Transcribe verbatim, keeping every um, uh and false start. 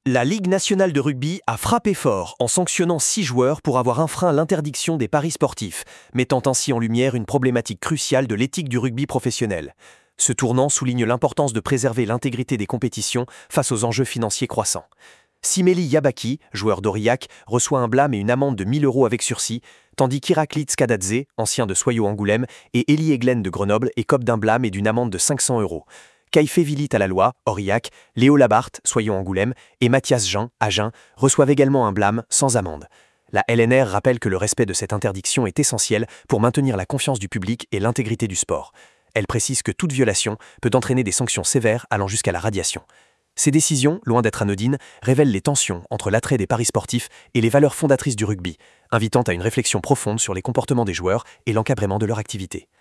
La Ligue nationale de rugby a frappé fort en sanctionnant six joueurs pour avoir enfreint l'interdiction des paris sportifs, mettant ainsi en lumière une problématique cruciale de l'éthique du rugby professionnel. Ce tournant souligne l'importance de préserver l'intégrité des compétitions face aux enjeux financiers croissants. Simeli Yabaki, joueur d'Aurillac, reçoit un blâme et une amende de mille euros avec sursis, tandis qu'Iraklit Skadadze, ancien de Soyo Angoulême, et Elie Eglen de Grenoble écopent d'un blâme et d'une amende de cinq cents euros. Kaife Vilit à la loi, Aurillac, Léo Labarthe, Soyo Angoulême, et Mathias Jean, Agen, reçoivent également un blâme sans amende. La L N R rappelle que le respect de cette interdiction est essentiel pour maintenir la confiance du public et l'intégrité du sport. Elle précise que toute violation peut entraîner des sanctions sévères allant jusqu'à la radiation. Ces décisions, loin d'être anodines, révèlent les tensions entre l'attrait des paris sportifs et les valeurs fondatrices du rugby, invitant à une réflexion profonde sur les comportements des joueurs et l'encadrement de leur activité.